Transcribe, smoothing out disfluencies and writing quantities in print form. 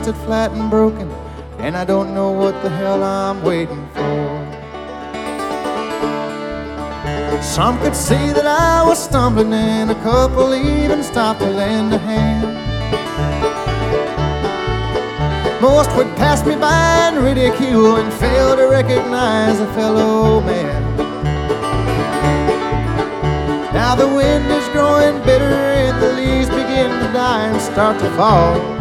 busted flat and broken, and I don't know what the hell I'm waiting for. Some could say that I was stumbling, and a couple even stopped to lend a hand. Most would pass me by and ridicule and fail to recognize a fellow man. Now the wind is growing bitter and the leaves begin to die and start to fall.